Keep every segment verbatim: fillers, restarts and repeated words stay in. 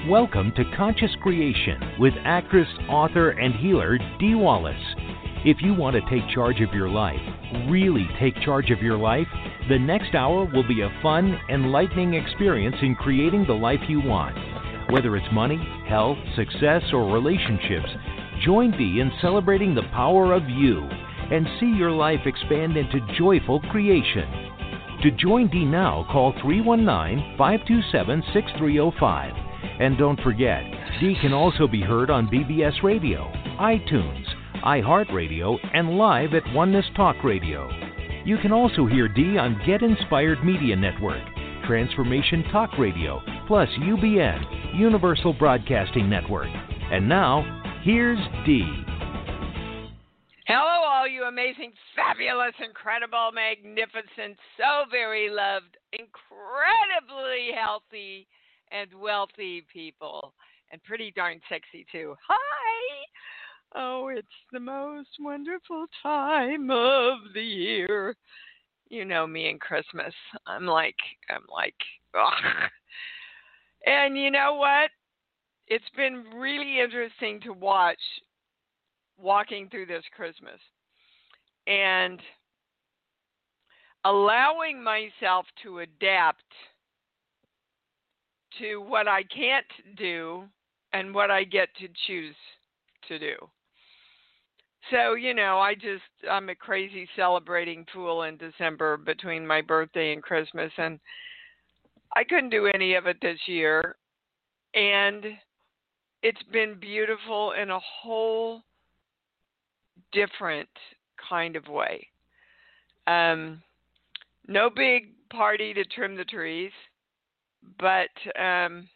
Welcome to Conscious Creation with actress, author, and healer Dee Wallace. If you want to take charge of your life, really take charge of your life, the next hour will be a fun, enlightening experience in creating the life you want. Whether it's money, health, success, or relationships, join Dee in celebrating the power of you and see your life expand into joyful creation. To join Dee now, call three one nine, five two seven, six three zero five. And don't forget, Dee can also be heard on B B S Radio, iTunes, iHeartRadio, and live at Oneness Talk Radio. You can also hear Dee on Get Inspired Media Network, Transformation Talk Radio, plus U B N, Universal Broadcasting Network. And now, here's Dee. Hello, all you amazing, fabulous, incredible, magnificent, so very loved, incredibly healthy, and wealthy people. And pretty darn sexy, too. Hi! Oh, it's the most wonderful time of the year. You know me and Christmas. I'm like, I'm like, ugh. And you know what? It's been really interesting to watch walking through this Christmas and allowing myself to adapt to what I can't do and what I get to choose to do. So, you know, I just, I'm a crazy celebrating fool in December between my birthday and Christmas, and I couldn't do any of it this year. And it's been beautiful in a whole different kind of way. Um, no big party to trim the trees, but um,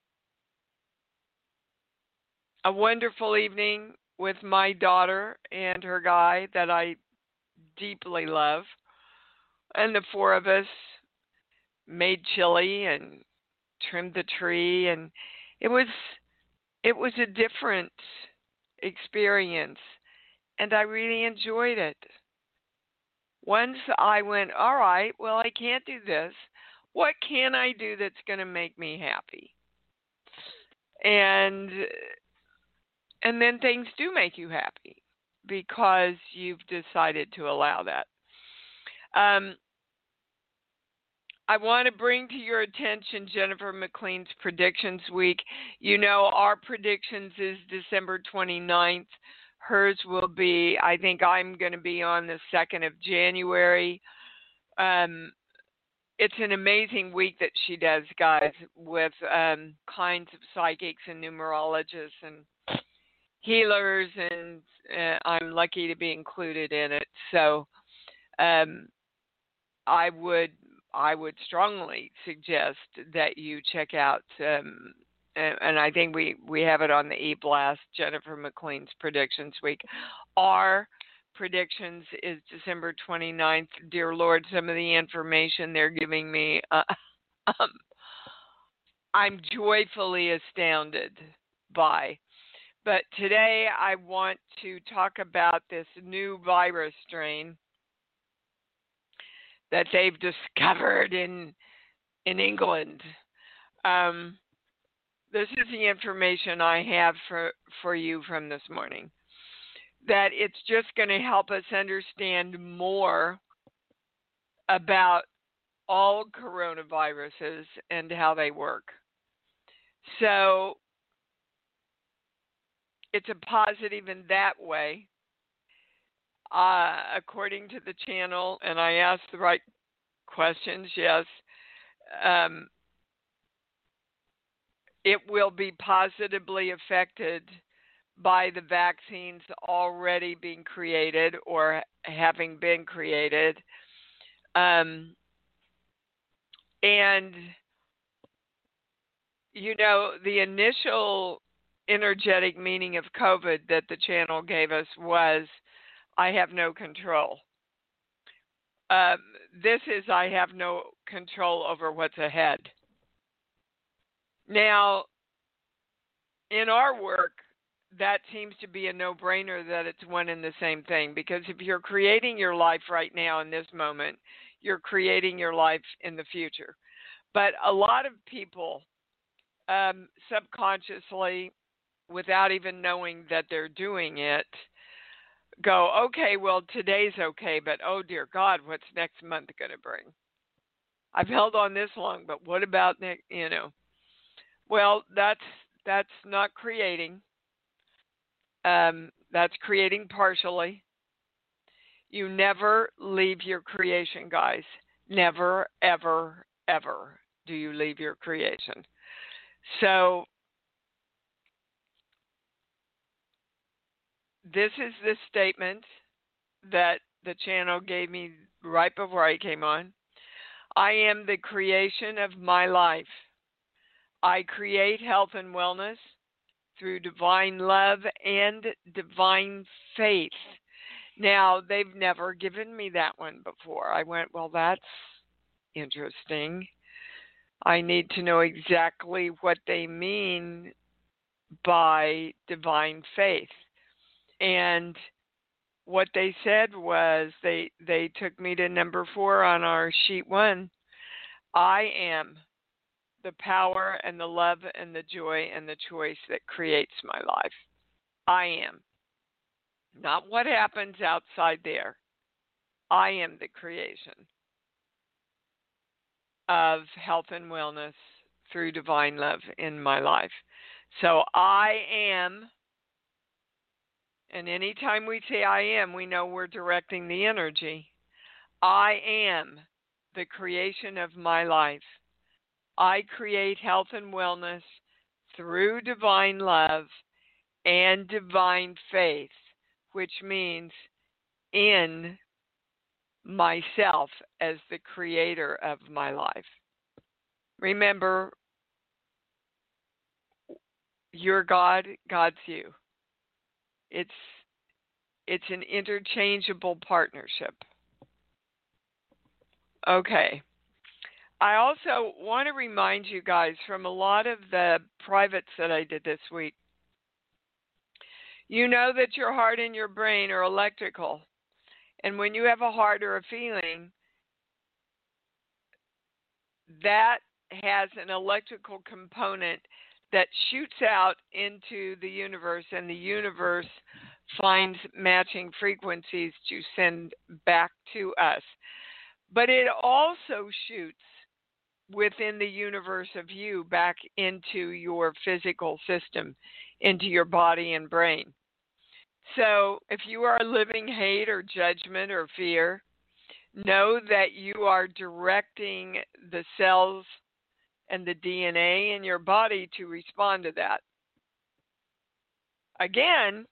a wonderful evening with my daughter and her guy that I deeply love. And the four of us made chili and trimmed the tree, and it was it was a different experience, and I really enjoyed it. Once I went, all right, well, I can't do this. What can I do that's going to make me happy? And and then things do make you happy because you've decided to allow that. Um, I want to bring to your attention Jennifer McLean's Predictions Week. You know, our predictions is December twenty-ninth. Hers will be, I think I'm going to be on the second of January. Um, it's an amazing week that she does, guys, with um, kinds of psychics and numerologists and healers, and uh, I'm lucky to be included in it. So um, I would I would strongly suggest that you check out, um, and, and I think we, we have it on the e-blast, Jennifer McLean's Predictions Week. Our predictions is December twenty-ninth. Dear Lord, some of the information they're giving me, uh, um, I'm joyfully astounded by. But today I want to talk about this new virus strain that they've discovered in in England. Um, this is the information I have for, for you from this morning. That it's just going to help us understand more about all coronaviruses and how they work. So it's a positive in that way. Uh, according to the channel, and I asked the right questions, yes, um, it will be positively affected by the vaccines already being created or having been created. Um, and, you know, the initial energetic meaning of COVID that the channel gave us was, I have no control. Um, this is, I have no control over what's ahead. Now, in our work, that seems to be a no-brainer that it's one and the same thing, because if you're creating your life right now in this moment, you're creating your life in the future. But a lot of people um, subconsciously, without even knowing that they're doing it, go, okay, well, today's okay, but oh dear God, what's next month going to bring? I've held on this long, but what about next, you know? Well, that's that's not creating. Um, that's creating partially. You never leave your creation, guys. Never, ever, ever do you leave your creation. So this is the statement that the channel gave me right before I came on. I am the creation of my life. I create health and wellness through divine love and divine faith. Now, they've never given me that one before. I went, well, that's interesting. I need to know exactly what they mean by divine faith. And what they said was they they took me to number four on our sheet one. I am the power and the love and the joy and the choice that creates my life. I am. Not what happens outside there. I am the creation of health and wellness through divine love in my life. So I am, and anytime we say I am, we know we're directing the energy. I am the creation of my life. I create health and wellness through divine love and divine faith, which means in myself as the creator of my life. Remember, you're God, God's you. It's it's an interchangeable partnership. Okay. I also want to remind you guys from a lot of the privates that I did this week. You know that your heart and your brain are electrical. And when you have a heart or a feeling, that has an electrical component that shoots out into the universe, and the universe finds matching frequencies to send back to us. But it also shoots within the universe of you back into your physical system, into your body and brain. So if you are living hate or judgment or fear, know that you are directing the cells and the D N A in your body to respond to that. Again,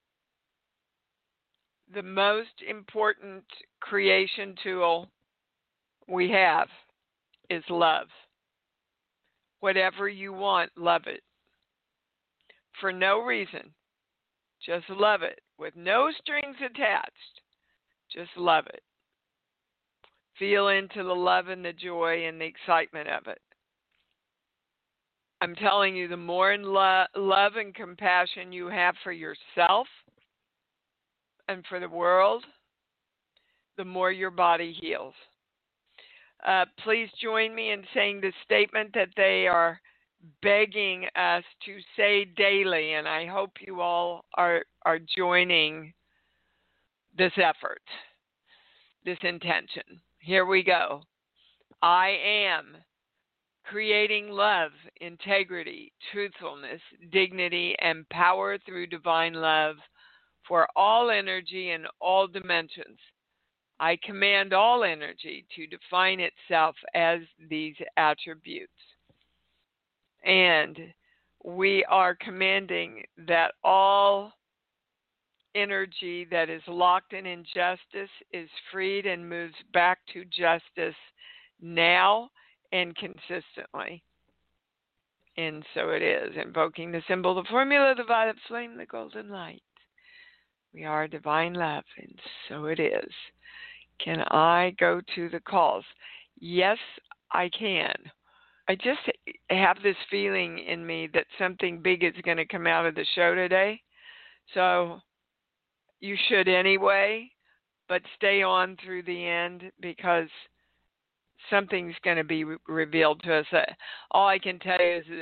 the most important creation tool we have is love. Whatever you want, love it. For no reason. Just love it. With no strings attached. Just love it. Feel into the love and the joy and the excitement of it. I'm telling you, the more in lo- love and compassion you have for yourself and for the world, the more your body heals. Uh, please join me in saying the statement that they are begging us to say daily, and I hope you all are, are joining this effort, this intention. Here we go. I am creating love, integrity, truthfulness, dignity, and power through divine love for all energy and all dimensions. I command all energy to define itself as these attributes. And we are commanding that all energy that is locked in injustice is freed and moves back to justice now and consistently. And so it is. Invoking the symbol, the formula, the violet flame, the golden light. We are divine love, and so it is. Can I go to the calls? Yes, I can. I just have this feeling in me that something big is going to come out of the show today. So you should anyway, but stay on through the end because something's going to be re- revealed to us. All I can tell you is that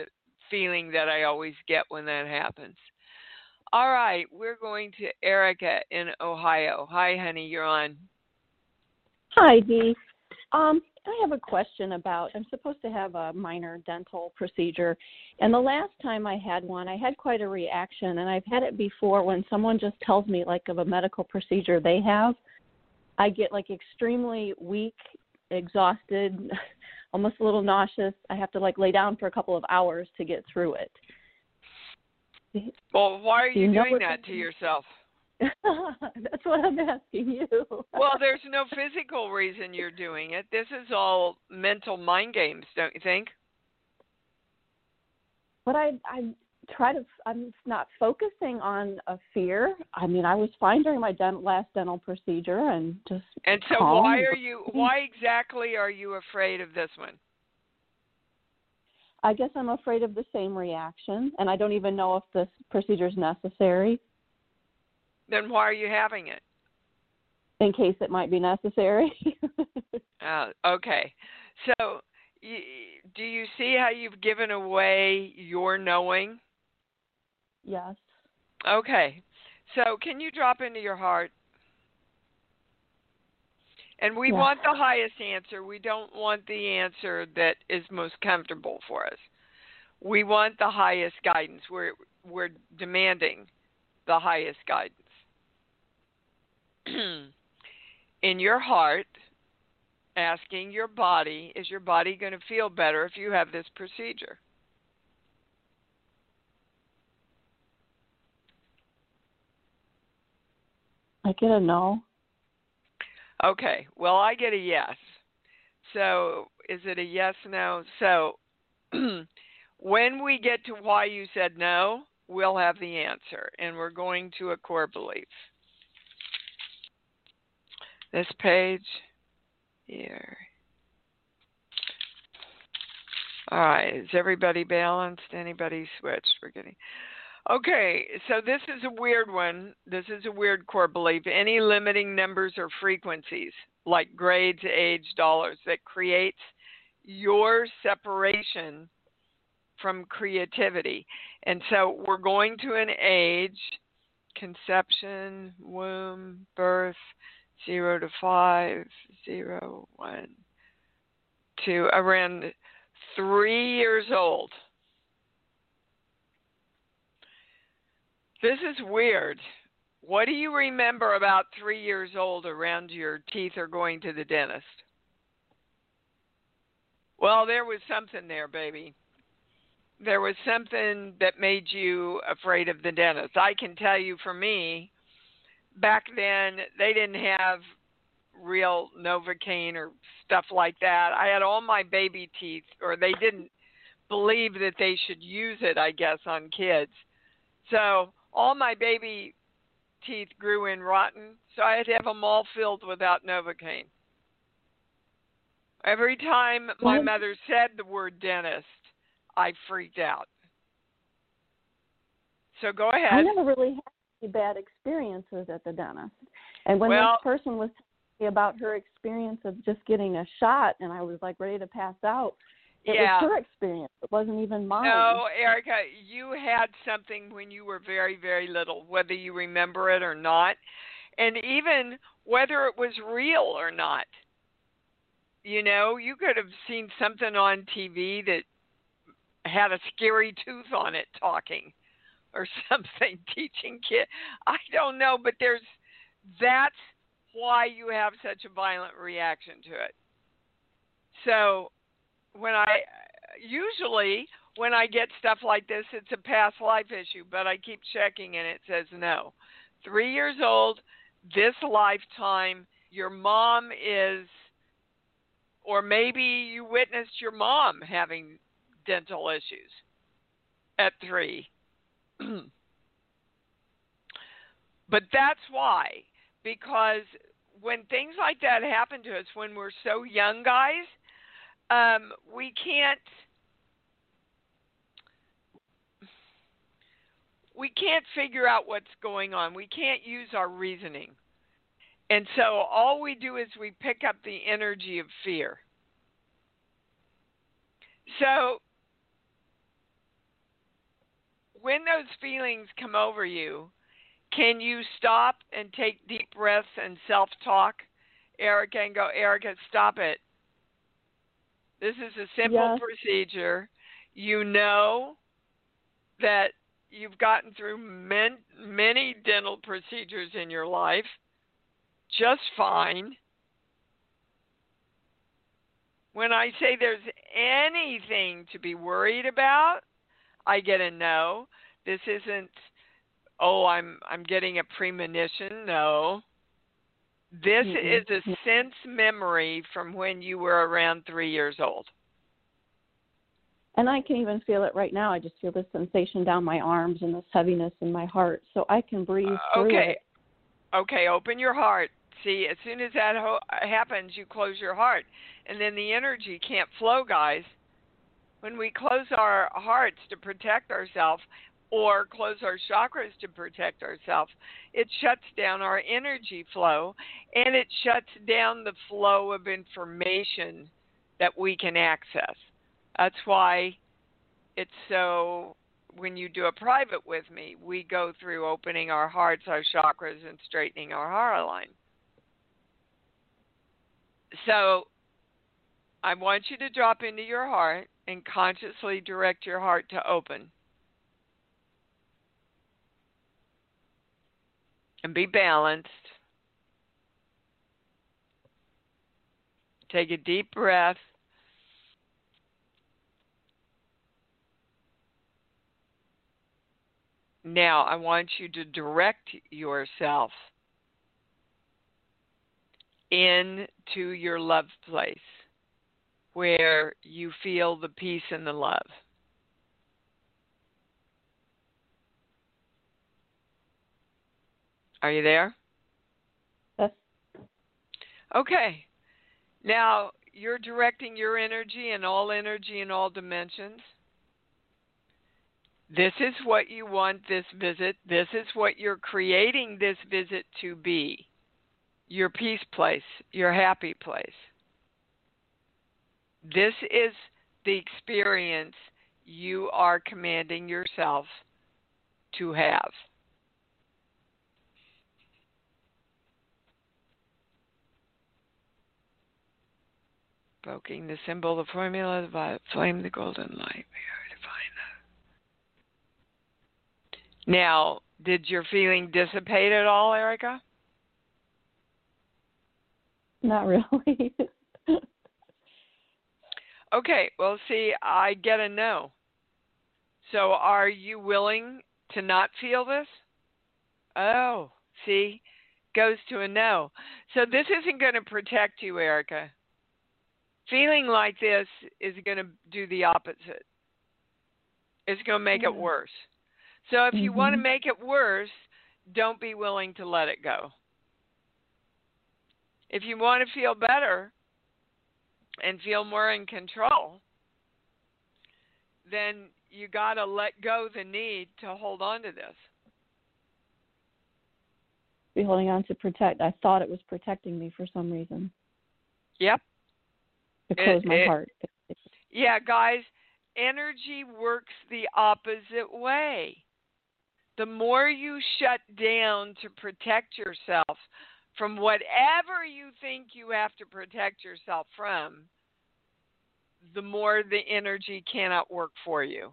feeling that I always get when that happens. All right, we're going to Erica in Ohio. Hi, honey, you're on. Hi, Dee. Um, I have a question about, I'm supposed to have a minor dental procedure, and the last time I had one, I had quite a reaction, and I've had it before when someone just tells me, like, of a medical procedure they have. I get, like, extremely weak, exhausted, almost a little nauseous. I have to, like, lay down for a couple of hours to get through it. Well, why are you, you know doing that to yourself? That's what I'm asking you. Well, there's no physical reason you're doing it. This is all mental mind games, don't you think? But I, I try to. I'm not focusing on a fear. I mean, I was fine during my dent, last dental procedure, and just. And so, calm. why are you? Why exactly are you afraid of this one? I guess I'm afraid of the same reaction, and I don't even know if this procedure is necessary. Then why are you having it? In case it might be necessary. uh, okay. So, y- do you see how you've given away your knowing? Yes. Okay. So, can you drop into your heart? And we yes. want the highest answer. We don't want the answer that is most comfortable for us. We want the highest guidance. We're we're demanding the highest guidance. In your heart, asking your body, is your body going to feel better if you have this procedure? I get a no. Okay, well, I get a yes. So is it a yes, no? So when we get to why you said no, we'll have the answer, and we're going to a core belief. This page here. All right, is everybody balanced? Anybody switched? We're getting. Okay, so this is a weird one. This is a weird core belief. Any limiting numbers or frequencies, like grades, age, dollars, that creates your separation from creativity. And so we're going to an age, conception, womb, birth, zero to five, zero, one, to around three years old. This is weird. What do you remember about three years old around your teeth or going to the dentist? Well, there was something there, baby. There was something that made you afraid of the dentist. I can tell you for me, back then, they didn't have real Novocaine or stuff like that. I had all my baby teeth, or they didn't believe that they should use it, I guess, on kids. So all my baby teeth grew in rotten, so I had to have them all filled without Novocaine. Every time my mother said the word dentist, I freaked out. So go ahead. I never really had any bad experiences at the dentist. And when well, this person was telling me about her experience of just getting a shot and I was like ready to pass out, it yeah. was her experience. It wasn't even mine. No, Erica, you had something when you were very, very little, whether you remember it or not, and even whether it was real or not. You know, you could have seen something on T V that had a scary tooth on it talking or something, teaching kids. I don't know, but there's that's why you have such a violent reaction to it. So when I usually when I get stuff like this, it's a past life issue, but I keep checking and it says no. Three years old, this lifetime, your mom is, or maybe you witnessed your mom having dental issues at three. But that's why, because when things like that happen to us when we're so young, guys, um, we can't we can't figure out what's going on. We can't use our reasoning. And so all we do is we pick up the energy of fear. So when those feelings come over you, can you stop and take deep breaths and self-talk, Erica, and go, Erica, stop it. This is a simple Yes. procedure. You know that you've gotten through men, many dental procedures in your life just fine. When I say there's anything to be worried about, I get a no. This isn't, oh, I'm I'm getting a premonition. No. This Mm-mm. is a sense memory from when you were around three years old. And I can even feel it right now. I just feel this sensation down my arms and this heaviness in my heart. So I can breathe Uh, through okay. it. Okay, open your heart. See, as soon as that ho- happens, you close your heart. And then the energy can't flow, guys. When we close our hearts to protect ourselves or close our chakras to protect ourselves, it shuts down our energy flow and it shuts down the flow of information that we can access. That's why it's so, when you do a private with me, we go through opening our hearts, our chakras, and straightening our heart line. So I want you to drop into your heart and consciously direct your heart to open. And be balanced. Take a deep breath. Now, I want you to direct yourself into your love place where you feel the peace and the love. Are you there? Yes. Okay. Now, you're directing your energy and all energy in all dimensions. This is what you want this visit. This is what you're creating this visit to be. Your peace place, your happy place. This is the experience you are commanding yourself to have. Invoking the symbol, the formula, the violet flame, the golden light. We are divine. Now, did your feeling dissipate at all, Erica? Not really. Okay, well, see, I get a no. So are you willing to not feel this? Oh, see, goes to a no. So this isn't going to protect you, Erica. Feeling like this is going to do the opposite. It's going to make Yeah. it worse. So if you Mm-hmm. want to make it worse, don't be willing to let it go. If you want to feel better and feel more in control, then you got to let go the need to hold on to this. Be holding on to protect. I thought it was protecting me for some reason. Yep. To close It- my it- heart. Yeah, guys, energy works the opposite way. The more you shut down to protect yourself from whatever you think you have to protect yourself from, the more the energy cannot work for you.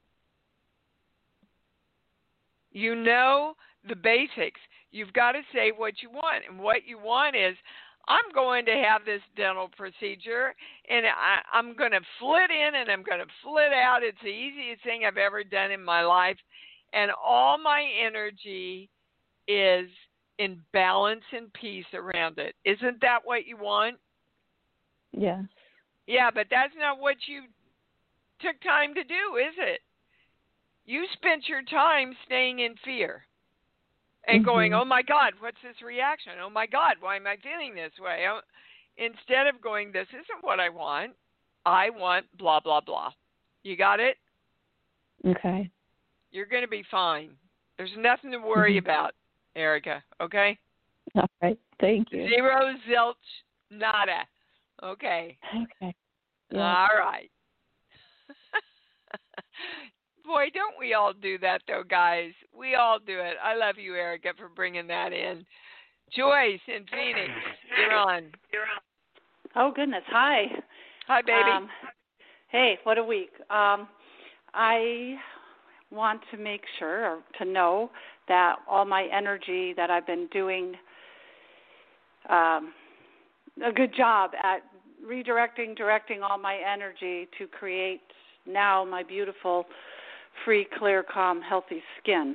You know the basics. You've got to say what you want. And what you want is, I'm going to have this dental procedure, and I, I'm going to flit in and I'm going to flit out. It's the easiest thing I've ever done in my life. And all my energy is in balance and peace around it. Isn't that what you want? Yes. Yeah, but that's not what you took time to do, is it? You spent your time staying in fear and Mm-hmm. going, oh my God, what's this reaction? Oh my God, why am I feeling this way? Oh, instead of going, this isn't what I want. I want blah, blah, blah. You got it? Okay. You're going to be fine. There's nothing to worry Mm-hmm. about, Erica, okay? All right. Thank you. Zero, zilch, nada. Okay. Okay. Yeah. All right. Boy, don't we all do that, though, guys? We all do it. I love you, Erica, for bringing that in. Joyce in Phoenix, you're on. Oh, goodness. Hi. Hi, baby. Um, hey, what a week. Um, I want to make sure or to know that all my energy that I've been doing um, a good job at redirecting, directing all my energy to create now my beautiful, free, clear, calm, healthy skin.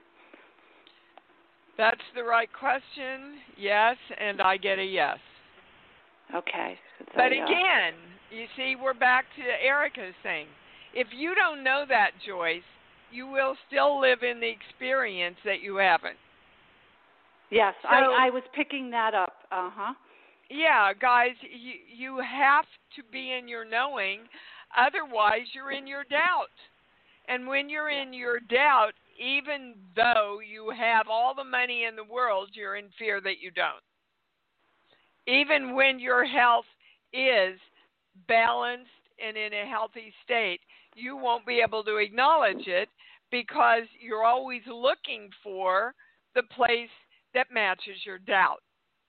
That's the right question. Yes, and I get a yes. Okay. But I, uh, again, you see, we're back to Erica's thing. If you don't know that, Joyce, you will still live in the experience that you haven't. Yes, so, I, I was picking that up. Uh-huh. Yeah, guys, you, you have to be in your knowing. Otherwise, you're in your doubt. And when you're in your doubt, even though you have all the money in the world, you're in fear that you don't. Even when your health is balanced and in a healthy state, you won't be able to acknowledge it because you're always looking for the place that matches your doubt.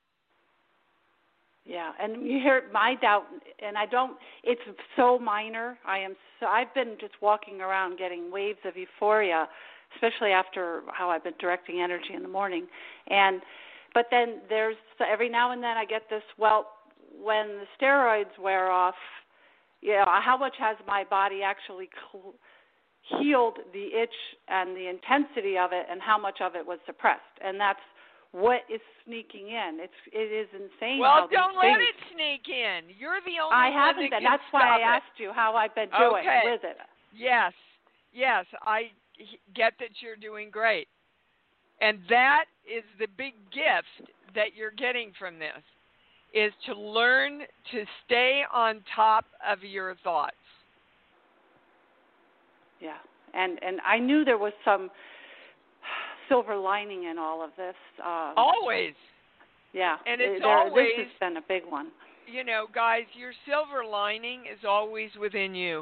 Yeah, and you hear my doubt, and I don't, it's so minor. I am so, I've been just walking around getting waves of euphoria, especially after how I've been directing energy in the morning. And, but then there's, every now and then I get this, well, when the steroids wear off, you know, how much has my body actually cl- healed the itch and the intensity of it, and how much of it was suppressed? And that's what is sneaking in. It's it is insane. Well, how don't these let things, it sneak in. You're the only I one haven't that been. can That's why I stop asked it. you how I've been doing okay. with it. Yes, yes, I get that you're doing great. And that is the big gift that you're getting from this, is to learn to stay on top of your thoughts. Yeah, and and I knew there was some silver lining in all of this. Um, always. Yeah, and it's there, always, this has been a big one. You know, guys, your silver lining is always within you.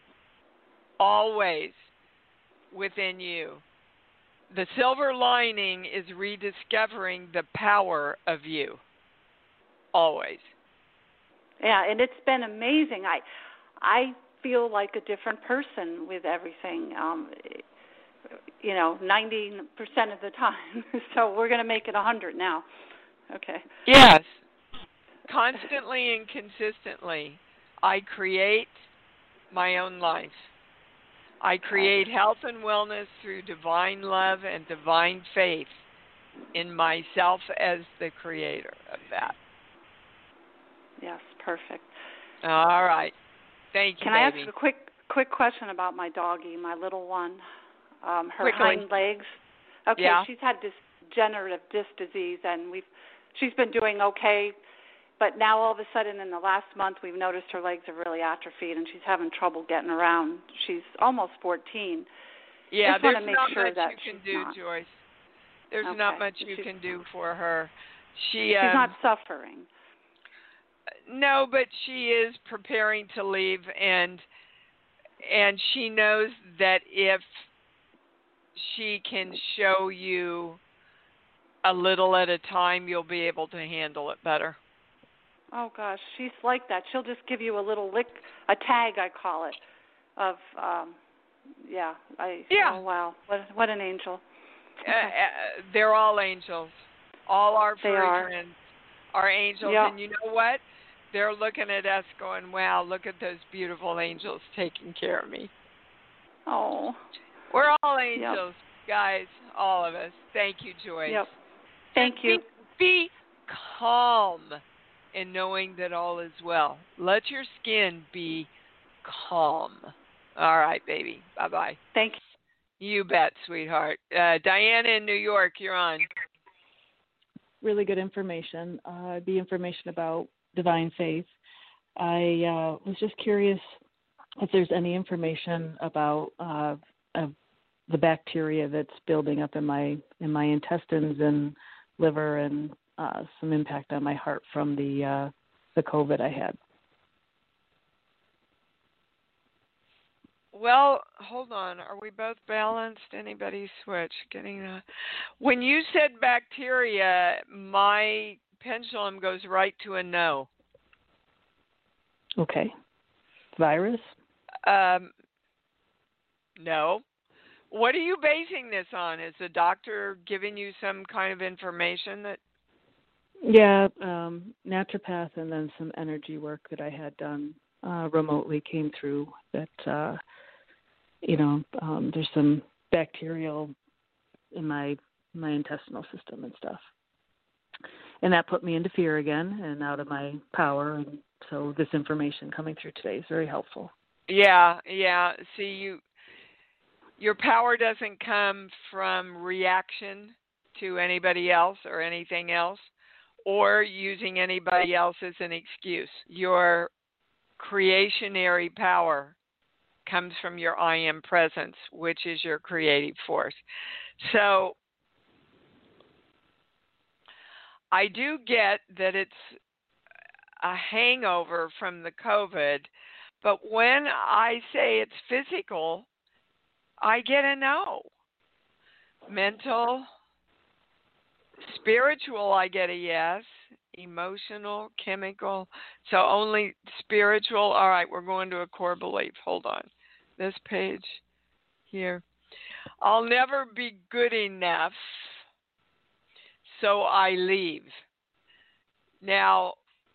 Always within you. The silver lining is rediscovering the power of you. Always. Yeah, and it's been amazing. I I feel like a different person with everything, um, you know, ninety percent of the time. So we're going to make it one hundred now. Okay. Yes. Constantly and consistently, I create my own life. I create health and wellness through divine love and divine faith in myself as the creator of that. Yes, perfect. All right. Thank you, Can baby. I ask a quick quick question about my doggie, my little one? Um, her Quickly. hind legs. Okay, Yeah. she's had this degenerative disc disease, and we've she's been doing okay. But now all of a sudden in the last month we've noticed her legs have really atrophied and she's having trouble getting around. She's almost fourteen. Yeah, Just there's want to make not sure much that you can she's do, not. Joyce. There's Okay. not much you she's, can do for her. She She's um, not suffering. No, but she is preparing to leave, and and she knows that if she can show you a little at a time, you'll be able to handle it better. Oh gosh, she's like that. She'll just give you a little lick, a tag I call it, of um, yeah. I Yeah. Oh wow, what what an angel. Uh, uh, they're all angels. All our They furry are. friends are angels, Yeah. and you know what? They're looking at us going, wow, look at those beautiful angels taking care of me. Oh. We're all angels, Yep. guys, all of us. Thank you, Joyce. Yep. Thank and you. Be, be calm in knowing that all is well. Let your skin be calm. All right, baby. Bye-bye. Thank you. You bet, sweetheart. Uh, Diana in New York, you're on. Really good information. Uh, the information about divine faith. I uh, was just curious if there's any information about uh, uh, the bacteria that's building up in my in my intestines and liver, and uh, some impact on my heart from the uh, the COVID I had. Well, hold on. Are we both balanced? Anybody switch? Getting a... When you said bacteria, my pendulum goes right to a no. Okay. Virus? Um, no. What are you basing this on? Is the doctor giving you some kind of information that... Yeah, um, naturopath and then some energy work that I had done uh, remotely came through that, uh, you know, um, there's some bacterial in my my intestinal system and stuff. And that put me into fear again and out of my power. And so this information coming through today is very helpful. Yeah, yeah. See, you, your power doesn't come from reaction to anybody else or anything else, or using anybody else as an excuse. Your creationary power comes from your I am presence, which is your creative force. So I do get that it's a hangover from the COVID, but when I say it's physical, I get a no. Mental, spiritual, I get a yes. Emotional, chemical. So only spiritual. All right, we're going to a core belief. Hold on. This page here. I'll never be good enough, so I leave. Now,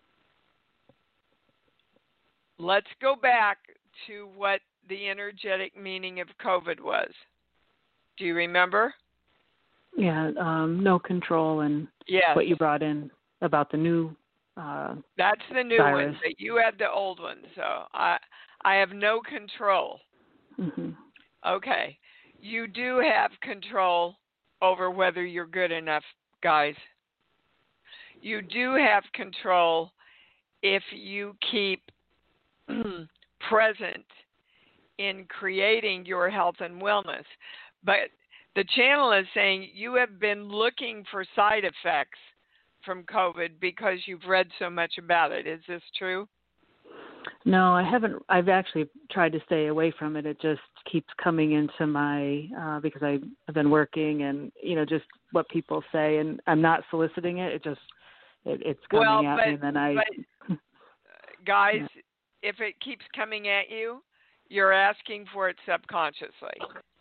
let's go back to what the energetic meaning of COVID was. Do you remember? Yeah, um, no control and yes. What you brought in about the new uh, That's the new virus. one, but you had the old one, so I I have no control. Mm-hmm. Okay. You do have control over whether you're good enough, guys. You do have control if you keep present in creating your health and wellness. But the channel is saying you have been looking for side effects from COVID because you've read so much about it. Is this true? No, I haven't. I've actually tried to stay away from it. It just keeps coming into my, uh, because I, I've been working and, you know, just what people say, and I'm not soliciting it. It just, it, it's coming well, at but, me, and then I... But, guys, yeah. if it keeps coming at you, you're asking for it subconsciously.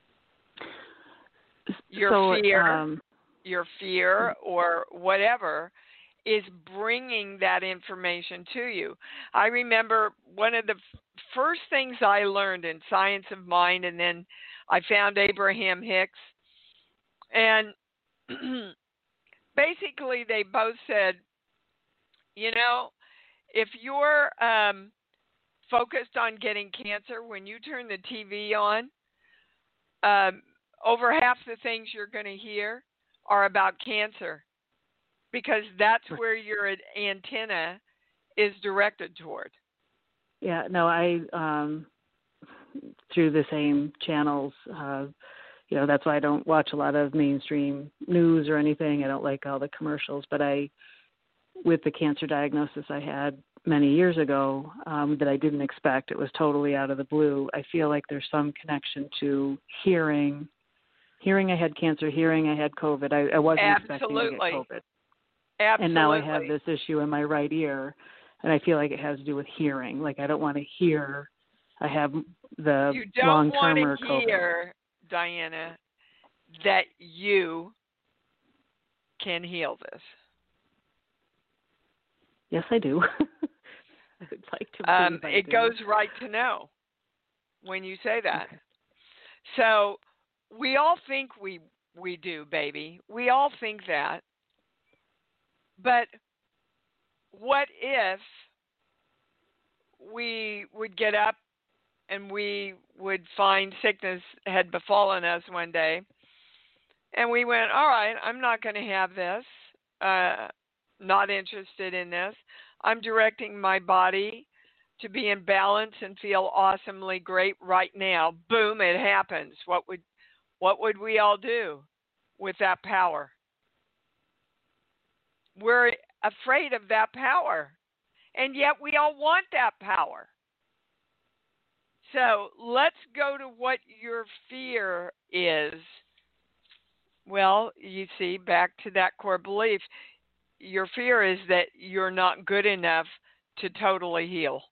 Your so, fear, um, your fear or whatever is bringing that information to you. I remember one of the f- first things I learned in Science of Mind, and then I found Abraham Hicks, and basically they both said, you know, if you're um, focused on getting cancer, when you turn the T V on, um, over half the things you're going to hear are about cancer, because that's where your antenna is directed toward. Yeah, no, I, um, through the same channels, uh, you know, that's why I don't watch a lot of mainstream news or anything. I don't like all the commercials, but I, with the cancer diagnosis I had many years ago, um, that I didn't expect, it was totally out of the blue. I feel like there's some connection to hearing, hearing I had cancer, hearing I had COVID. I, I wasn't Absolutely. expecting to get COVID. Absolutely. And now I have this issue in my right ear, and I feel like it has to do with hearing. Like I don't want to hear. I have the you don't long-termer want to COVID. hear, Diana, that you can heal this. Yes, I do. I would like to. Um, I it do. goes right to know when you say that. Okay. So we all think we we do, baby. We all think that. But what if we would get up and we would find sickness had befallen us one day, and we went, all right, I'm not going to have this, uh, not interested in this. I'm directing my body to be in balance and feel awesomely great right now. Boom, it happens. What would what would we all do with that power? We're afraid of that power, and yet we all want that power. So let's go to what your fear is. Well, you see, back to that core belief, your fear is that you're not good enough to totally heal.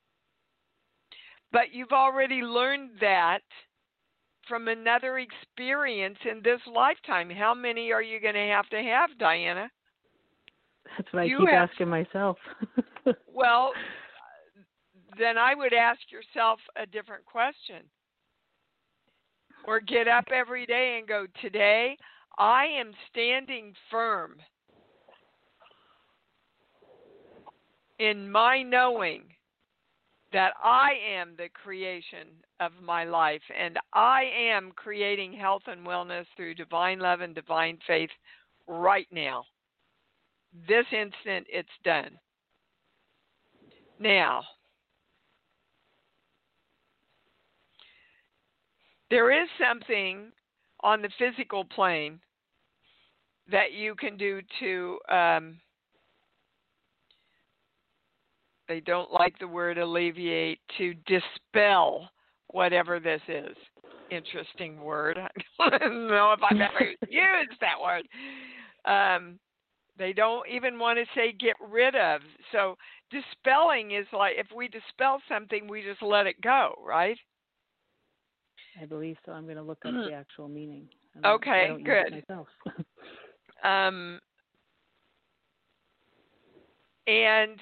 But you've already learned that from another experience in this lifetime. How many are you going to have to have, Diana? That's what I You keep have, asking myself. Well, then I would ask yourself a different question. Or get up every day and go, today I am standing firm in my knowing that I am the creation of my life, and I am creating health and wellness through divine love and divine faith right now. This instant, it's done. Now, there is something on the physical plane that you can do to, um, they don't like the word alleviate, to dispel whatever this is. Interesting word. I don't know if I've ever used that word. Um, they don't even want to say get rid of. So dispelling is like, if we dispel something, we just let it go, right? I believe so. I'm going to look up the actual meaning. I don't, Okay, I don't good. Use it myself. um, and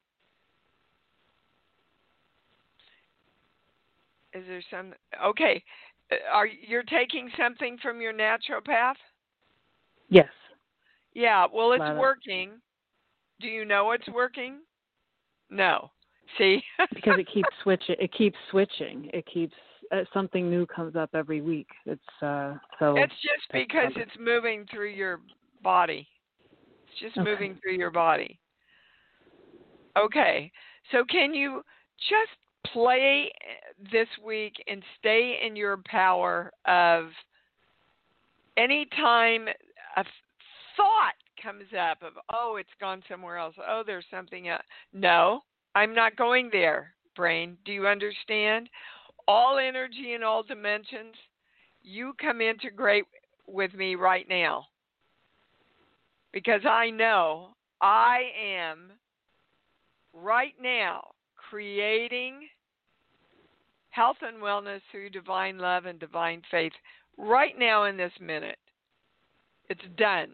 is there some? Okay, are you're taking something from your naturopath? Yes. Yeah. Well, it's Love working. It. Do you know it's working? No. See? Because it keeps switching. It keeps switching. It keeps uh, something new comes up every week. It's uh so. It's just because it's moving through your body. It's just okay. moving through your body. Okay. So can you just play this week and stay in your power of any time a thought comes up of, oh, it's gone somewhere else. Oh, there's something else. No, I'm not going there, brain. Do you understand? All energy in all dimensions, you come integrate with me right now. Because I know I am right now creating health and wellness through divine love and divine faith right now in this minute. It's done.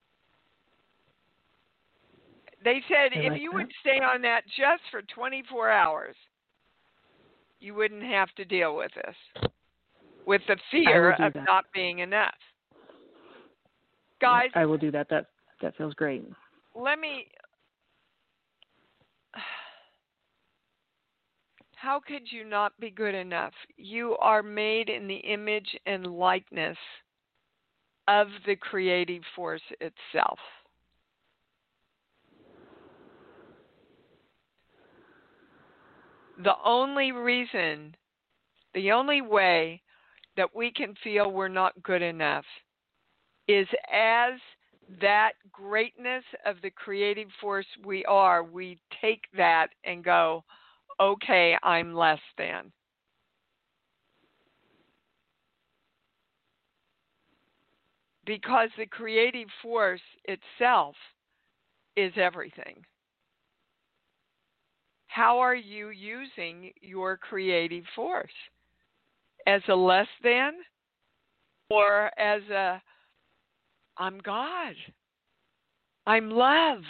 They said I if like you that. would stay on that just for twenty-four hours, you wouldn't have to deal with this, with the fear of that. not being enough. Guys, I will do that. That that feels great. Let me, how could you not be good enough? You are made in the image and likeness of the creative force itself. The only reason, the only way that we can feel we're not good enough is as that greatness of the creative force we are, we take that and go, okay, I'm less than. Because the creative force itself is everything. How are you using your creative force? As a less than? Or as a, I'm God. I'm love.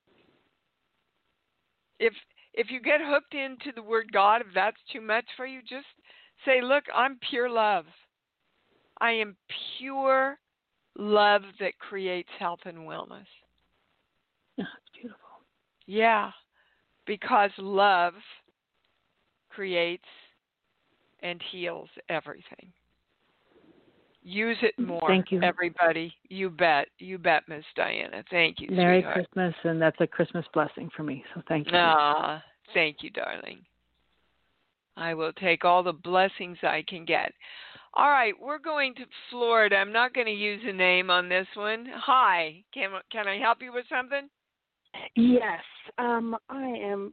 If if you get hooked into the word God, if that's too much for you, just say, look, I'm pure love. I am pure love that creates health and wellness. Oh, that's beautiful. Yeah, because love creates and heals everything. Use it more. Thank you. Everybody. You bet. You bet, Miss Diana. Thank you, Merry sweetheart. Christmas, and that's a Christmas blessing for me, so thank you. Ah, thank you, darling. I will take all the blessings I can get. All right, we're going to Florida. I'm not going to use a name on this one. Hi, can can I help you with something? Yes, um, I am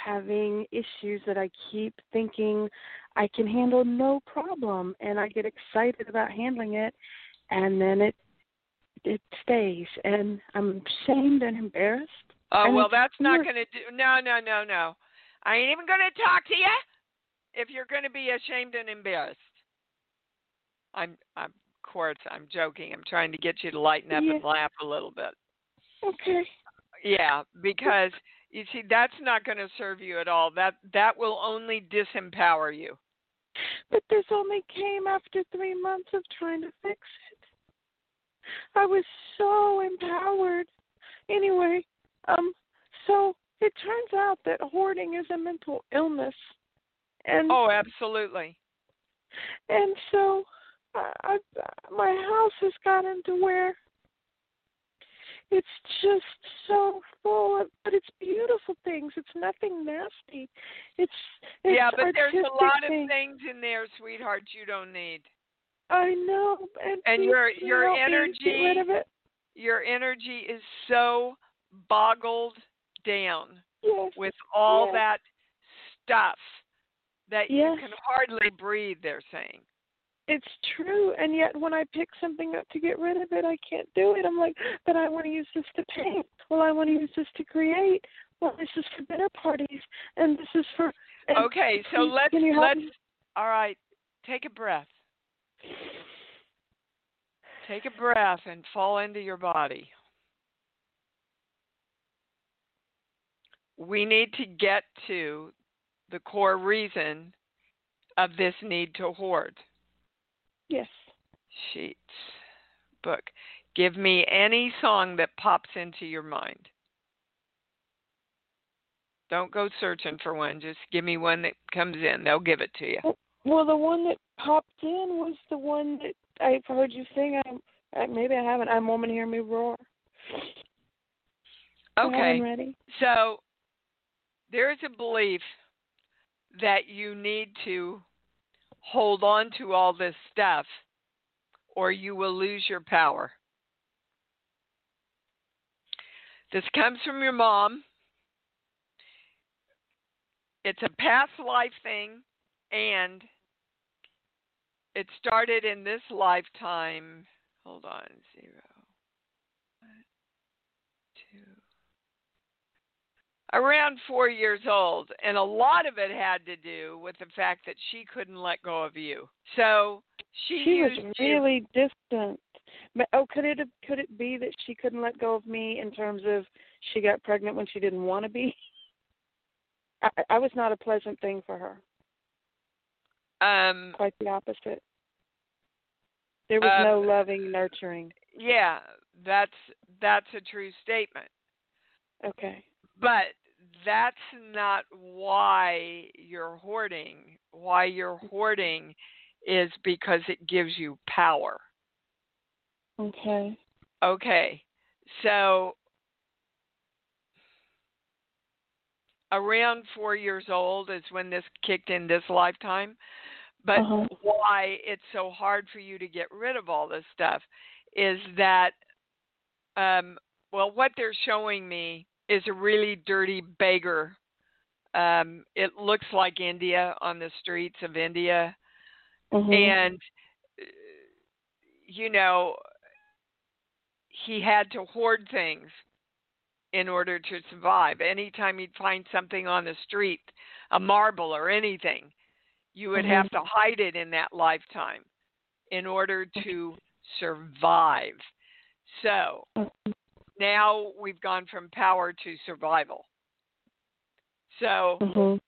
having issues that I keep thinking I can handle no problem, and I get excited about handling it, and then it it stays, and I'm ashamed and embarrassed. Oh, and well, it's that's not weird. going to do. No, no, no, no. I ain't even going to talk to you if you're going to be ashamed and embarrassed. I'm, I'm, of course, I'm joking. I'm trying to get you to lighten up Yeah. and laugh a little bit. Okay. Yeah, because you see, that's not going to serve you at all. That that will only disempower you. But this only came after three months of trying to fix it. I was so empowered. Anyway, um, so it turns out that hoarding is a mental illness, and Oh, absolutely. and so I, I, my house has gotten to where it's just so full of, but it's beautiful things. It's nothing nasty. It's, it's Yeah, but there's a lot of things. things in there, sweetheart, you don't need. I know, and, And please your can you your help me energy, get rid of it. your energy is so boggled down Yes. with all yes. that stuff that Yes. you can hardly breathe, they're saying. It's true, and yet when I pick something up to get rid of it, I can't do it. I'm like, but I want to use this to paint. Well, I want to use this to create. Well, this is for dinner parties, and this is for. And Okay, so please, let's can you help let's. me? All right, take a breath. Take a breath and fall into your body. We need to get to the core reason of this need to hoard. Yes. Sheets, book. Give me any song that pops into your mind. Don't go searching for one. Just give me one that comes in. They'll give it to you. Well, the one that popped in was the one that I've heard you sing. I, I maybe I haven't. I'm Woman Hear Me Roar. Okay. I'm ready. So there is a belief that you need to hold on to all this stuff or you will lose your power. This comes from your mom. It's a past life thing, and it started in this lifetime. Hold on, zero, one, two. Around four years old, and a lot of it had to do with the fact that she couldn't let go of you. So she, she was used really you. distant. Oh, could it have, could it be that she couldn't let go of me in terms of she got pregnant when she didn't want to be? I, I was not a pleasant thing for her. Um, Quite the opposite. There was um, no loving, nurturing. Yeah, that's that's a true statement. Okay. But that's not why you're hoarding. Why you're hoarding is because it gives you power. Okay. Okay. So around four years old is when this kicked in this lifetime. But uh-huh. why it's so hard for you to get rid of all this stuff is that, um, well, what they're showing me is a really dirty beggar. Um, it looks like India on the streets of India. Mm-hmm. And, you know, he had to hoard things in order to survive. Anytime he'd find something on the street, a marble or anything, you would mm-hmm. have to hide it in that lifetime in order to survive. So now we've gone from power to survival. So mm-hmm.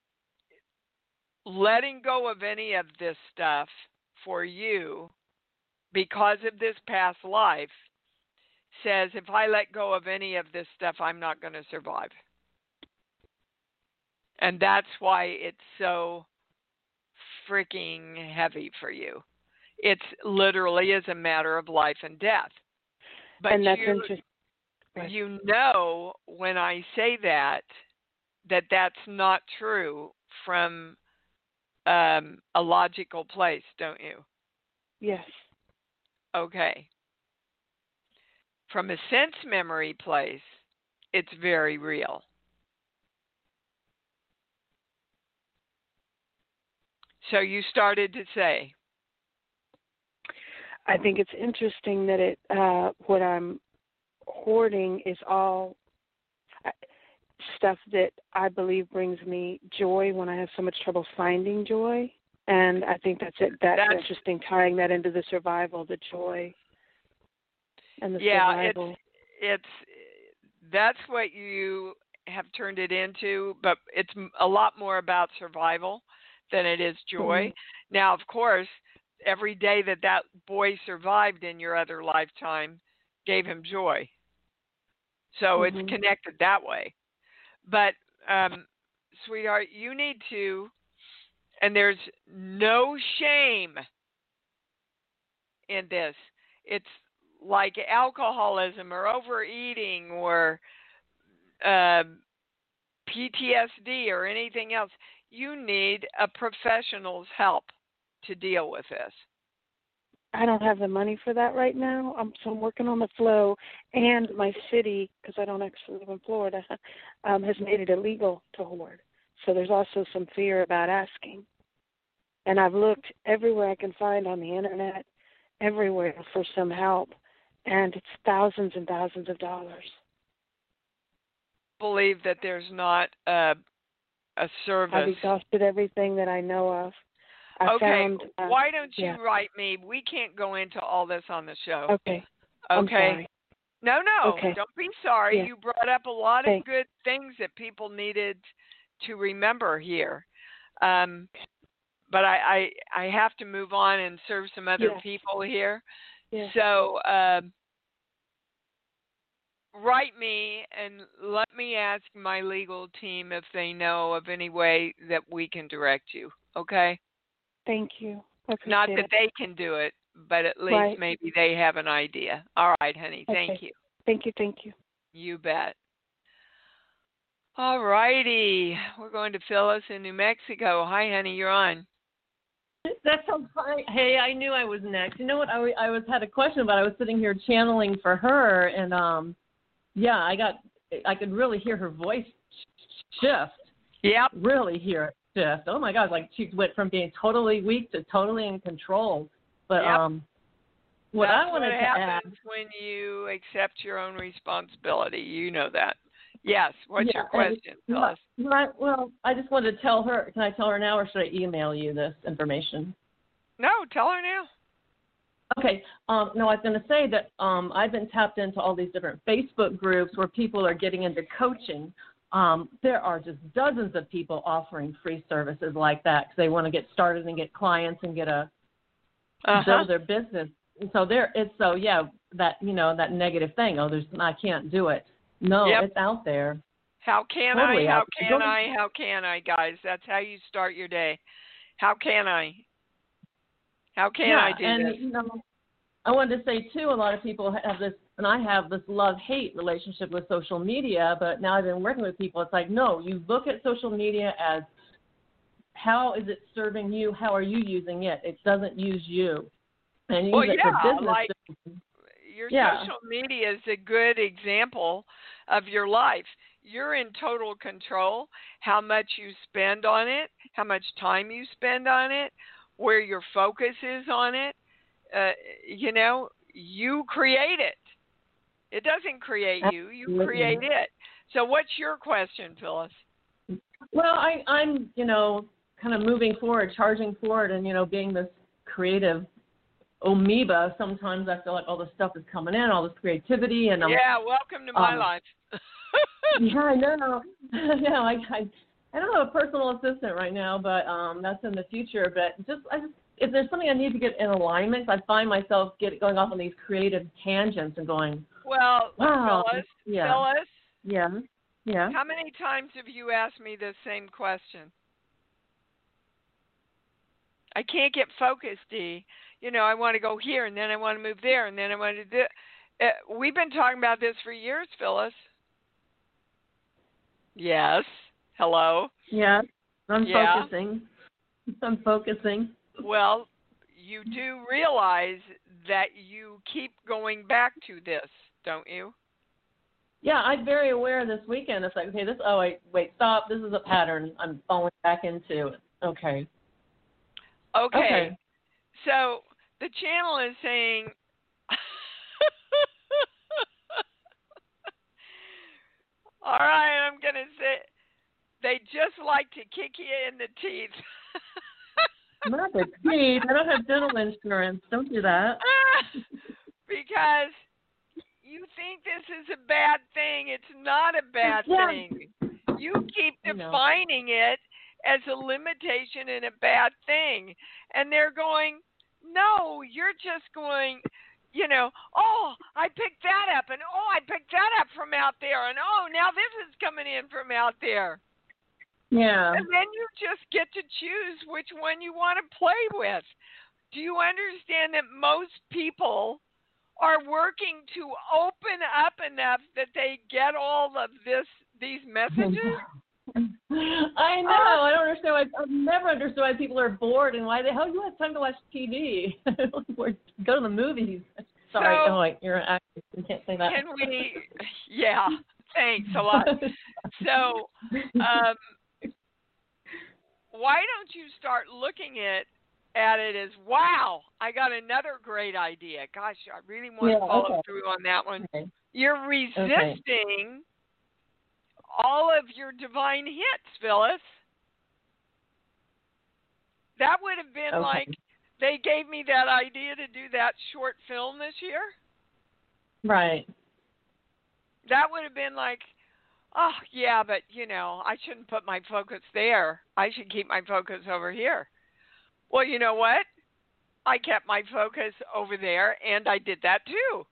letting go of any of this stuff for you because of this past life says if I let go of any of this stuff, I'm not going to survive. And that's why it's so freaking heavy for you. It's literally is a matter of life and death. But and that's you, interesting. you know when I say that, that that's not true from um, a logical place, don't you? Yes. Okay. From a sense memory place, it's very real. So you started to say. I think it's interesting that it uh, what I'm hoarding is all stuff that I believe brings me joy when I have so much trouble finding joy. And I think that's it. That's, that's interesting, tying that into the survival, the joy, and the yeah, survival. Yeah, it's, it's that's what you have turned it into, but it's a lot more about survival than it is joy. Mm-hmm. Now, of course, every day that that boy survived in your other lifetime gave him joy. So mm-hmm. it's connected that way. But, um, sweetheart, you need to, and there's no shame in this. It's like alcoholism or overeating or uh, P T S D or anything else. You need a professional's help to deal with this. I don't have the money for that right now. I'm, so I'm working on the flow, and my city, because I don't actually live in Florida, um, has made it illegal to hoard. So there's also some fear about asking. And I've looked everywhere I can find on the Internet, everywhere for some help, and it's thousands and thousands of dollars. Believe that there's not a, a service. I've exhausted everything that I know of. I okay, found, uh, why don't you yeah. write me? We can't go into all this on the show. Okay. Okay. I'm sorry. No, no, okay. don't be sorry. Yeah. You brought up a lot okay. of good things that people needed to remember here. Um, but I, I, I have to move on and serve some other yeah. people here. Yeah. So uh, write me and let me ask my legal team if they know of any way that we can direct you. Okay? Thank you. Not that it. they can do it, but at least right. maybe they have an idea. All right, honey. Okay. Thank you. Thank you. Thank you. You bet. All righty. We're going to Phyllis in New Mexico. Hi, honey. You're on. That sounds fine. Hey, I knew I was next. You know what? I, I was had a question, but I was sitting here channeling for her, and um, yeah, I got I could really hear her voice shift. Yep. Really hear it. Shift. Oh my God! Like she went from being totally weak to totally in control. But yep. um, what That's I wanted what to happens add, when you accept your own responsibility. You know that. Yes. What's yeah, your question? And, Tell us. Right, well, I just wanted to tell her. Can I tell her now, or should I email you this information? No, tell her now. Okay. Um, no, I was going to say that um, I've been tapped into all these different Facebook groups where people are getting into coaching. Um, there are just dozens of people offering free services like that because they want to get started and get clients and get a uh-huh. build their business. And so there, it's so yeah that you know that negative thing. Oh, there's I can't do it. No, yep. it's out there. How can totally I? How out. can Go I? How can I, guys? That's how you start your day. How can I? How can yeah, I do and, this? You know, I wanted to say too. A lot of people have this. And I have this love-hate relationship with social media, but now I've been working with people. It's like, no, you look at social media as how is it serving you? How are you using it? It doesn't use you. And you well, use it yeah, for business. like your yeah. social media is a good example of your life. You're in total control how much you spend on it, how much time you spend on it, where your focus is on it. Uh, you know, you create it. It doesn't create you. You Absolutely. create it. So what's your question, Phyllis? Well, I, I'm, you know, kind of moving forward, charging forward, and, you know, being this creative amoeba. Sometimes I feel like all this stuff is coming in, all this creativity. and I'm, Yeah, welcome to my um, life. yeah, I know. yeah, I, I, I don't have a personal assistant right now, but um, that's in the future. But just, I just, if there's something I need to get in alignment, I find myself get, going off on these creative tangents and going, Well, wow. Phyllis, yeah. Phyllis, yeah, yeah. how many times have you asked me this same question? I can't get focused, Dee. You know, I want to go here, and then I want to move there, and then I want to do. Uh, we've been talking about this for years, Phyllis. Yes. Hello. Yeah, I'm yeah. focusing. I'm focusing. Well, you do realize that you keep going back to this, don't you? Yeah, I'm very aware this weekend. It's like, okay, this, oh, wait, wait, stop. This is a pattern I'm falling back into. Okay. Okay. Okay. So the channel is saying, all right, I'm going to say, they just like to kick you in the teeth. Not the teeth. I don't have dental insurance. Don't do that. Because you think this is a bad thing. It's not a bad Yeah. thing. You keep I know. defining it as a limitation and a bad thing. And they're going, no, you're just going, you know, oh, I picked that up, and oh, I picked that up from out there, and oh, now this is coming in from out there. Yeah. And then you just get to choose which one you want to play with. Do you understand that most people are working to open up enough that they get all of this, these messages? I know. I don't understand why. I've never understood why people are bored and why the hell you have time to watch T V or go to the movies. Sorry, So, oh wait, you're an actress. You can't say that. Can we? Yeah. Thanks a lot. So, um, why don't you start looking at at it as, wow, I got another great idea. Gosh, I really want Yeah, to follow okay. through on that one. Okay. You're resisting all of your divine hits, Phyllis. That would have been Okay. like they gave me that idea to do that short film this year. Right. That would have been like, oh, yeah, but, you know, I shouldn't put my focus there. I should keep my focus over here. Well, you know what? I kept my focus over there, and I did that too.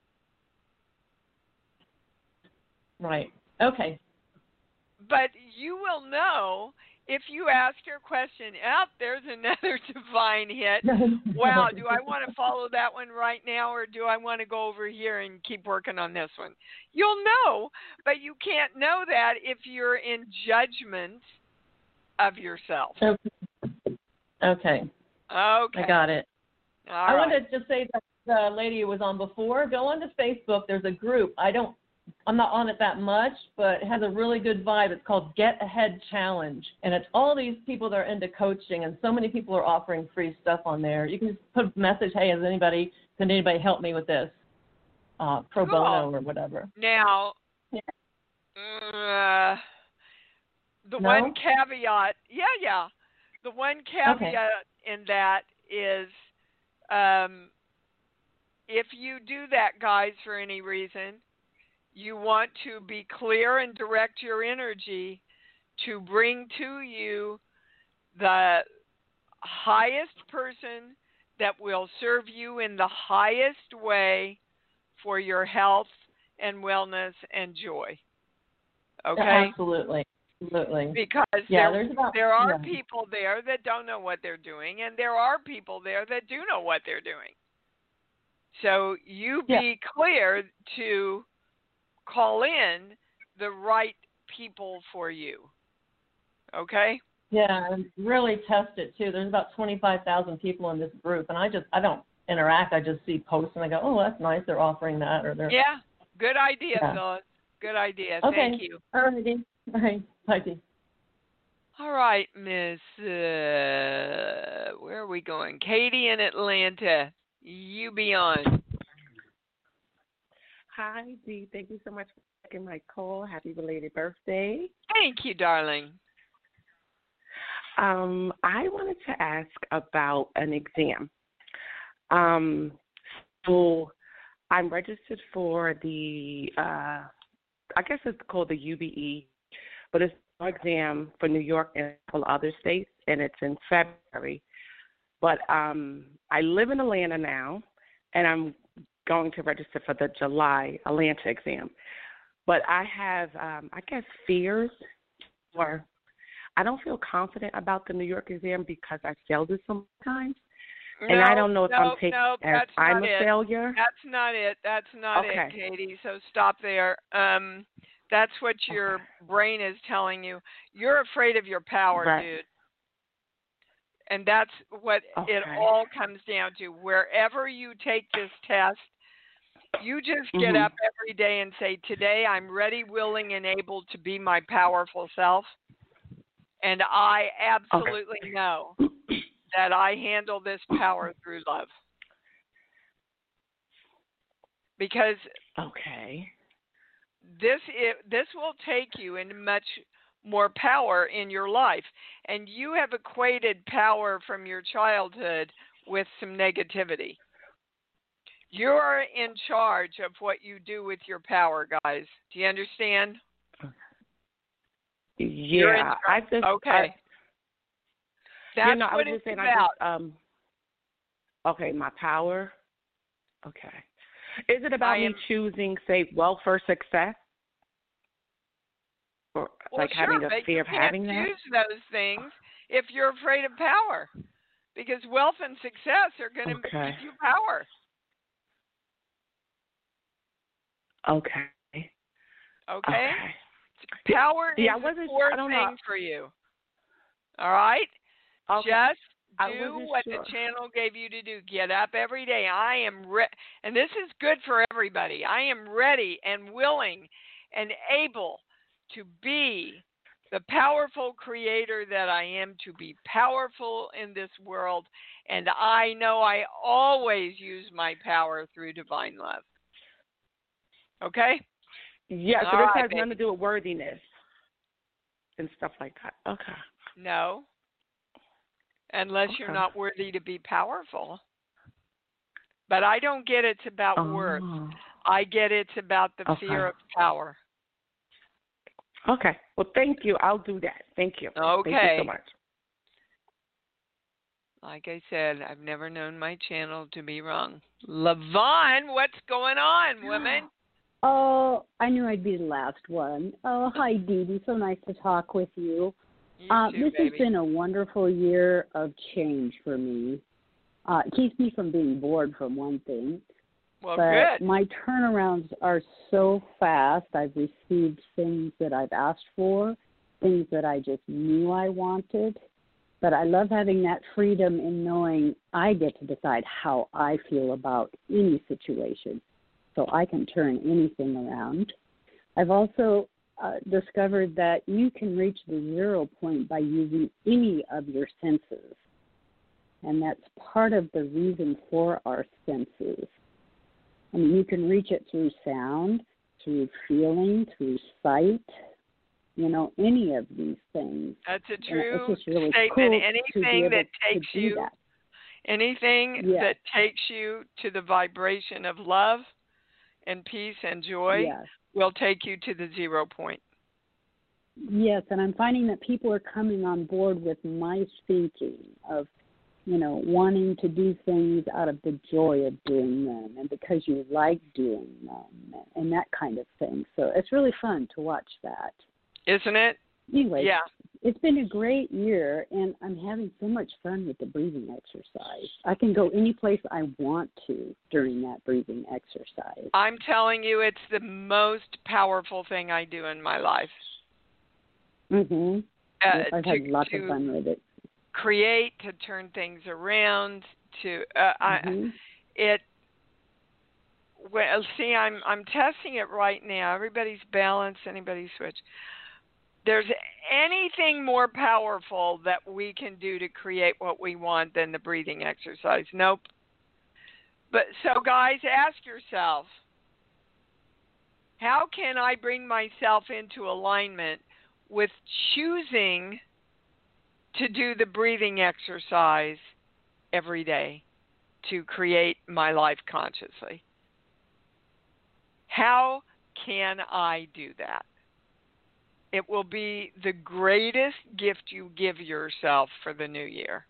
Right. Okay. But you will know if you ask your question, oh, there's another divine hit. Wow, do I want to follow that one right now, or do I want to go over here and keep working on this one? You'll know, but you can't know that if you're in judgment of yourself. Okay. Okay. Okay. I got it. All I right. wanted to just say that the lady who was on before, go onto Facebook. There's a group. I don't, I'm not on it that much, but it has a really good vibe. It's called Get Ahead Challenge. And it's all these people that are into coaching, and so many people are offering free stuff on there. You can just put a message, hey, has anybody, can anybody help me with this? Uh, pro Cool. bono or whatever. Now, Yeah. uh, the No? one caveat, yeah, yeah. The one caveat in that is um, if you do that, guys, for any reason, you want to be clear and direct your energy to bring to you the highest person that will serve you in the highest way for your health and wellness and joy. Okay? Absolutely. Absolutely. Because Yeah, there, there's about, there are yeah. people there that don't know what they're doing, and there are people there that do know what they're doing. So you Yeah. be clear to call in the right people for you. Okay? Yeah, and really test it too. There's about twenty-five thousand people in this group, and I just I don't interact. I just see posts and I go, oh, that's nice. They're offering that, or they're Yeah. Good idea, Yeah. Phyllis. Good idea. Okay. Thank you. All righty. Bye. Bye. Dee. All right, Miss. Uh, where are we going? Katie in Atlanta. You be on. Hi, Dee. Thank you so much for taking my call. Happy belated birthday. Thank you, darling. Um, I wanted to ask about an exam. Um, so I'm registered for the, uh, I guess it's called the U B E, but it's an exam for New York and for other states, and it's in February. But um, I live in Atlanta now, and I'm going to register for the July Atlanta exam. But I have, um, I guess, fears, or I don't feel confident about the New York exam because I failed it sometimes. No, and I don't know if no, I'm taking no, as that's I'm not a it. failure. That's not it. That's not Okay. it, Katie. So stop there. Um, that's what your Okay. brain is telling you. You're afraid of your power, Right. dude. And that's what Okay. it all comes down to. Wherever you take this test, you just get Mhm. up every day and say, today I'm ready, willing, and able to be my powerful self. And I absolutely know that I handle this power through love. Because okay, this it, this will take you into much more power in your life, and you have equated power from your childhood with some negativity. You're in charge of what you do with your power, guys. Do you understand? Yeah, I just okay. I, That's you know, what I was it's just saying, about. I just, um, okay, my power. Okay, is it about I me am, choosing, say, wealth or success, or well, like sure, having a but fear you of can't having that? choose those things if you're afraid of power, because wealth and success are going to Okay. give you power. Okay. Okay. Okay. Power Yeah, I is a wasn't. core I don't thing know. for you. All right. Okay. Just I do wasn't what sure. the channel gave you to do. Get up every day. I am re- and this is good for everybody. I am ready and willing and able to be the powerful creator that I am, to be powerful in this world. And I know I always use my power through divine love. Okay? Yeah, so All this right, has baby. nothing to do with worthiness and stuff like that. Okay. No. Unless Okay. you're not worthy to be powerful. But I don't get it's about Oh. worth. I get it's about the Okay. fear of power. Okay. Well, thank you. I'll do that. Thank you. Okay. Thank you so much. Like I said, I've never known my channel to be wrong. Lavon, what's going on, woman? Oh, I knew I'd be the last one. Oh, hi, Dee Dee. So nice to talk with you. You Uh, too, this baby. has been a wonderful year of change for me. Uh, it keeps me from being bored, from one thing. Well, but good. my turnarounds are so fast. I've received things that I've asked for, things that I just knew I wanted. But I love having that freedom in knowing I get to decide how I feel about any situation, so I can turn anything around. I've also uh, discovered that you can reach the zero point by using any of your senses, and that's part of the reason for our senses. I mean, you can reach it through sound, through feeling, through sight, you know, any of these things. That's a And true it's just really statement. cool to be Anything able that to takes do you, that. anything Yes. that takes you to the vibration of love and peace and joy Yes. will take you to the zero point. Yes, and I'm finding that people are coming on board with my thinking of, you know, wanting to do things out of the joy of doing them and because you like doing them and that kind of thing. So it's really fun to watch that. Isn't it? Anyway, Yeah. it's been a great year, and I'm having so much fun with the breathing exercise. I can go any place I want to during that breathing exercise. I'm telling you, it's the most powerful thing I do in my life. Mm-hmm. Uh, Yes, I've to, had lots to of fun with it. create, to turn things around, to uh, Mm-hmm. I, it. Well, see, I'm I'm testing it right now. Everybody's balanced. Anybody's switch. There's anything more powerful that we can do to create what we want than the breathing exercise? Nope. But so, guys, ask yourself, how can I bring myself into alignment with choosing to do the breathing exercise every day to create my life consciously? How can I do that? It will be the greatest gift you give yourself for the new year.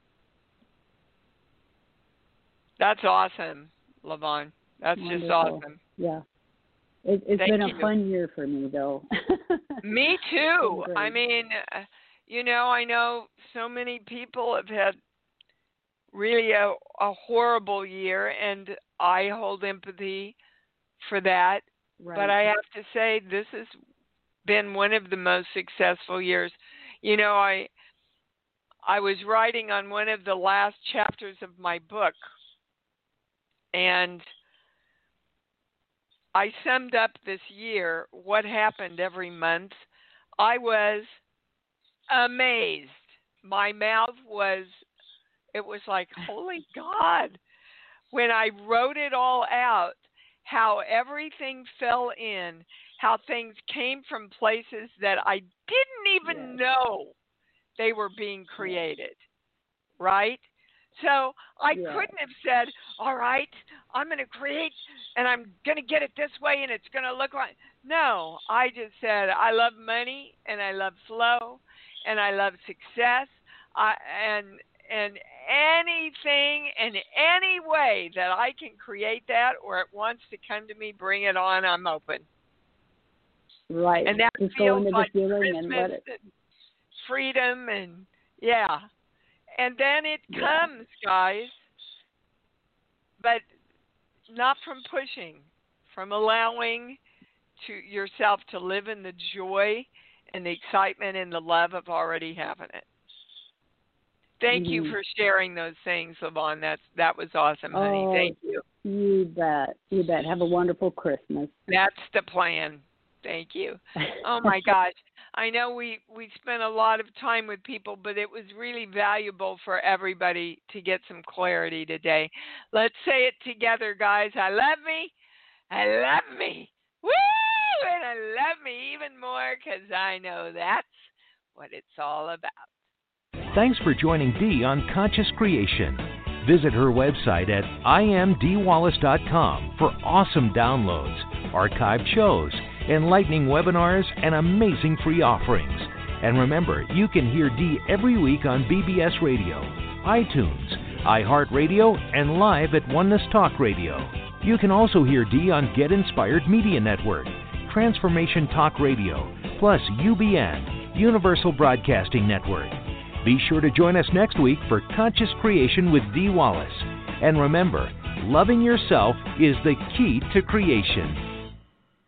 That's awesome, Lavon. That's Wonderful. just awesome. Yeah. It, it's Thank been a you. fun year for me, though. Me too. Great. I mean, uh, you know, I know so many people have had really a, a horrible year, and I hold empathy for that. Right. But I have to say, this has been one of the most successful years. You know, I I was writing on one of the last chapters of my book, and I summed up this year what happened every month. I was amazed. My mouth was It was like, holy God, when I wrote it all out, how everything fell in, how things came from places that I didn't even yes. know they were being created, right? So I yes. couldn't have said, all right, I'm going to create and I'm going to get it this way and it's going to look like. No, I just said, I love money and I love flow and I love success. I, and and anything and any way that I can create that or it wants to come to me, bring it on, I'm open. Right. And that just feels go into like the feeling Christmas and let it... and freedom and, yeah. And then it yeah. comes, guys, but not from pushing, from allowing to yourself to live in the joy and the excitement and the love of already having it. Thank mm-hmm. you for sharing those things, Levon. That's that was awesome, honey. Oh, Thank you. You bet. You bet. Have a wonderful Christmas. That's the plan. Thank you. Oh my gosh. I know we, we spent a lot of time with people, but it was really valuable for everybody to get some clarity today. Let's say it together, guys. I love me. I love me. Woo! And I love me even more because I know that's what it's all about. Thanks for joining Dee on Conscious Creation. Visit her website at I am dee wallace dot com for awesome downloads, archived shows, enlightening webinars, and amazing free offerings. And remember, you can hear Dee every week on B B S Radio, iTunes, iHeartRadio, and live at Oneness Talk Radio. You can also hear Dee on Get Inspired Media Network, Transformation Talk Radio, plus U B N, Universal Broadcasting Network. Be sure to join us next week for Conscious Creation with Dee Wallace. And remember, loving yourself is the key to creation.